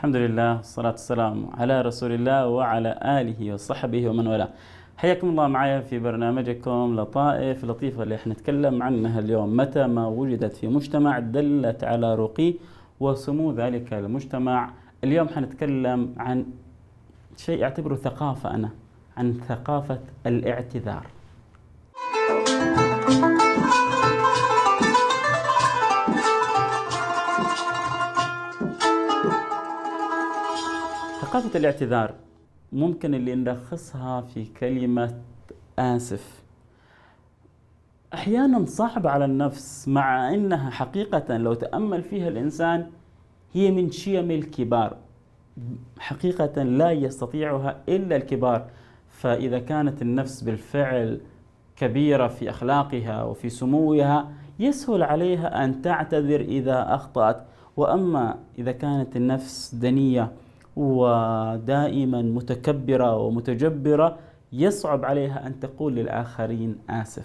الحمد لله والصلاة والسلام على رسول الله وعلى آله وصحبه ومن والاه. حياكم الله معايا في برنامجكم لطائف لطيفة اللي حنتكلم عنها اليوم. متى ما وجدت في مجتمع دلت على رقي وسمو ذلك المجتمع. اليوم حنتكلم عن شيء أعتبره ثقافة، أنا عن ثقافة الاعتذار. ثقافة الاعتذار ممكن اللي نلخصها في كلمة آسف. أحيانا صعبة على النفس، مع أنها حقيقة لو تأمل فيها الإنسان هي من شيم الكبار، حقيقة لا يستطيعها إلا الكبار. فإذا كانت النفس بالفعل كبيرة في أخلاقها وفي سموها يسهل عليها أن تعتذر إذا أخطأت. وأما إذا كانت النفس دنية ودائما متكبرة ومتجبرة يصعب عليها أن تقول للآخرين آسف.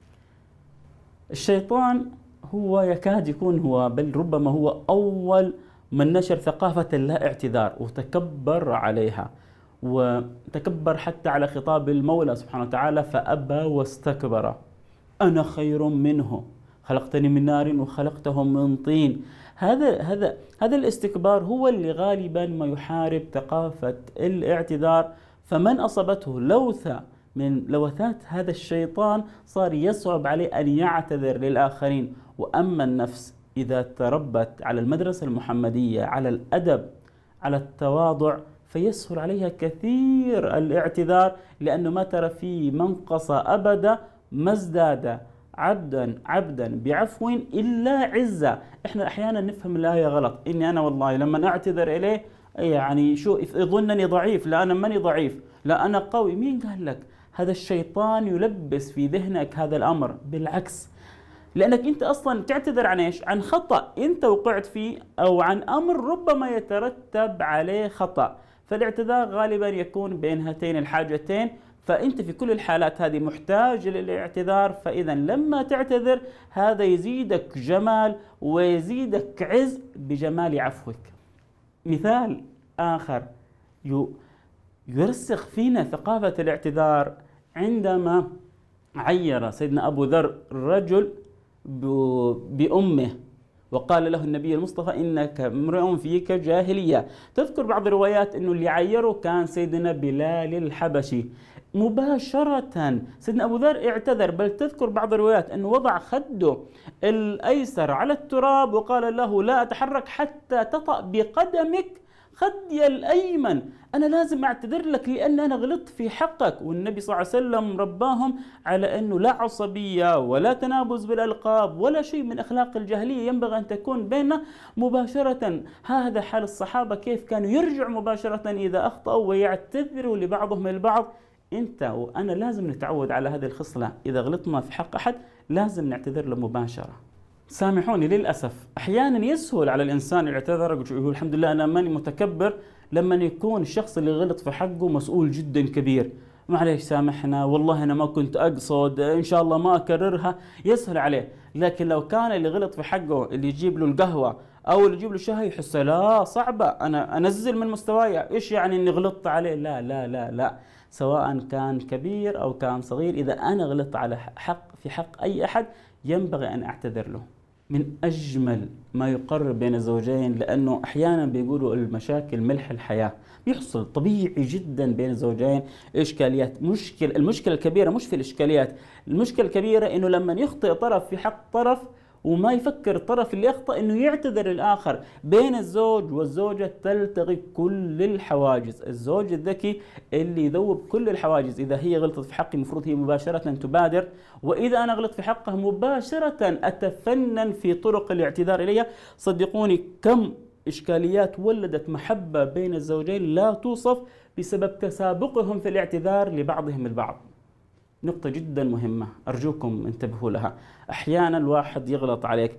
الشيطان هو يكاد يكون هو، بل ربما هو أول من نشر ثقافة اللا اعتذار وتكبر عليها، وتكبر حتى على خطاب المولى سبحانه وتعالى فأبى واستكبر. أنا خير منه، خلقتني من نار وخلقته من طين. هذا الاستكبار هو اللي غالبا ما يحارب ثقافة الاعتذار. فمن أصابته لوثة من لوثات هذا الشيطان صار يصعب عليه أن يعتذر للآخرين. وأما النفس إذا تربت على المدرسة المحمدية، على الأدب، على التواضع، فيسهل عليها كثير الاعتذار، لأنه ما ترى في منقصة أبدا ما ازداد عبدا بعفو إلا عزة. احنا أحيانا نفهم الآية غلط، إني أنا والله لما أعتذر إليه يعني شو يظنني ضعيف. لا، أنا ماني ضعيف، لا أنا قوي. مين قال لك؟ هذا الشيطان يلبس في ذهنك هذا الأمر. بالعكس، لأنك أنت أصلا تعتذر عن إيش؟ عن خطأ أنت وقعت فيه، أو عن أمر ربما يترتب عليه خطأ. فالاعتذار غالبا يكون بين هاتين الحاجتين، فأنت في كل الحالات هذه محتاج للاعتذار. فإذا لما تعتذر هذا يزيدك جمال ويزيدك عز بجمال عفوك. مثال آخر يرسخ فينا ثقافة الاعتذار عندما عير سيدنا أبو ذر الرجل بأمه وقال له النبي المصطفى إنك امرئ فيك جاهلية. تذكر بعض الروايات أنه اللي عيره كان سيدنا بلال الحبشي. مباشرة سيدنا أبو ذر اعتذر، بل تذكر بعض الروايات أنه وضع خده الأيسر على التراب وقال له لا أتحرك حتى تطأ بقدمك خدي الأيمن. أنا لازم أعتذر لك لأن أنا غلطت في حقك. والنبي صلى الله عليه وسلم رباهم على أنه لا عصبية ولا تنابز بالألقاب ولا شيء من أخلاق الجاهلية ينبغي أن تكون بيننا مباشرة. هذا حال الصحابة، كيف كانوا يرجعوا مباشرة إذا أخطأوا ويعتذروا لبعضهم البعض. أنت وأنا لازم نتعود على هذه الخصلة. إذا غلطنا في حق أحد لازم نعتذر له مباشرة. سامحوني، للأسف أحيانا يسهل على الإنسان الاعتذار، يقول الحمد لله أنا ماني متكبر، لما يكون الشخص اللي غلط في حقه مسؤول جدا كبير. معليش سامحنا، والله أنا ما كنت أقصد، إن شاء الله ما أكررها، يسهل عليه. لكن لو كان اللي غلط في حقه اللي يجيب له القهوة أو اللي يجيب له شاي يحس لا صعبة، أنا أنزل من مستواي، إيش يعني إني غلطت عليه؟ لا لا لا لا، سواء كان كبير أو كان صغير، إذا أنا غلطت على في حق أي أحد ينبغي أن أعتذر له. من أجمل ما يقرب بين الزوجين، لأنه أحيانا بيقولوا المشاكل ملح الحياة، بيحصل طبيعي جدا بين الزوجين إشكاليات. المشكلة الكبيرة مش في الإشكاليات، المشكلة الكبيرة إنه لما يخطئ طرف في حق طرف وما يفكر الطرف اللي أخطأ إنه يعتذر الآخر. بين الزوج والزوجة تلتغي كل الحواجز. الزوج الذكي اللي يذوب كل الحواجز. إذا هي غلطت في حقي المفروض هي مباشرة تبادر، وإذا أنا غلطت في حقها مباشرة أتفنن في طرق الاعتذار إليها. صدقوني كم إشكاليات ولدت محبة بين الزوجين لا توصف بسبب تسابقهم في الاعتذار لبعضهم البعض. نقطة جدا مهمة أرجوكم انتبهوا لها. أحيانا الواحد يغلط عليك،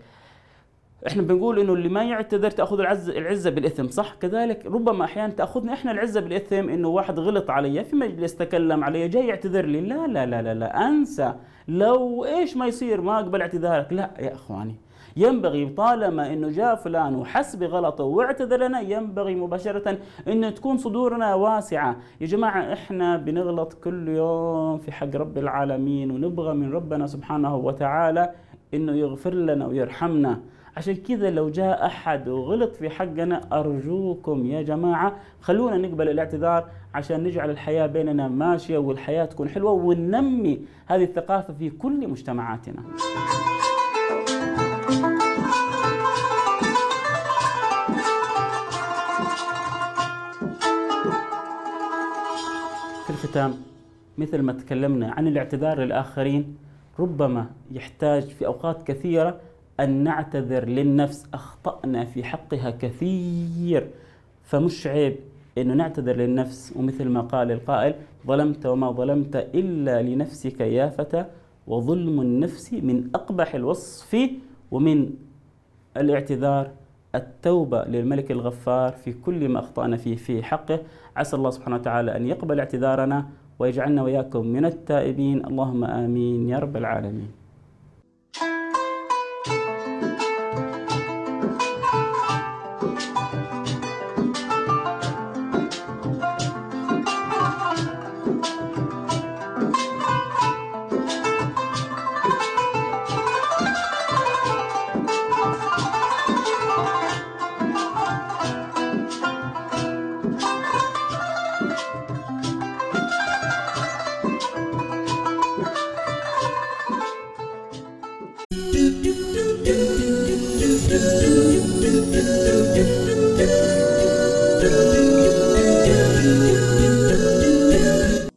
احنا بنقول انه اللي ما يعتذر تاخذ العزة بالاثم، صح؟ كذلك ربما احيانا تاخذنا احنا العزة بالاثم، انه واحد غلط علي في مجلس تكلم علي جاي يعتذر لي، لا لا لا لا لا، انسى. لو ايش ما يصير ما اقبل اعتذارك. لا يا اخواني، ينبغي طالما أنه جاء فلان وحس بغلطه واعتذر لنا، ينبغي مباشرة أنه تكون صدورنا واسعة. يا جماعة إحنا بنغلط كل يوم في حق رب العالمين، ونبغى من ربنا سبحانه وتعالى أنه يغفر لنا ويرحمنا. عشان كذا لو جاء أحد وغلط في حقنا، أرجوكم يا جماعة خلونا نقبل الاعتذار عشان نجعل الحياة بيننا ماشية والحياة تكون حلوة، وننمي هذه الثقافة في كل مجتمعاتنا. في الختام، مثل ما تكلمنا عن الاعتذار للآخرين، ربما يحتاج في أوقات كثيرة أن نعتذر للنفس، أخطأنا في حقها كثير، فمش عيب أنه نعتذر للنفس. ومثل ما قال القائل: ظلمت وما ظلمت إلا لنفسك يا فتى، وظلم النفس من أقبح الوصف. ومن الاعتذار التوبة للملك الغفار في كل ما أخطأنا فيه في حقه. عسى الله سبحانه وتعالى أن يقبل اعتذارنا ويجعلنا وإياكم من التائبين، اللهم آمين يا رب العالمين.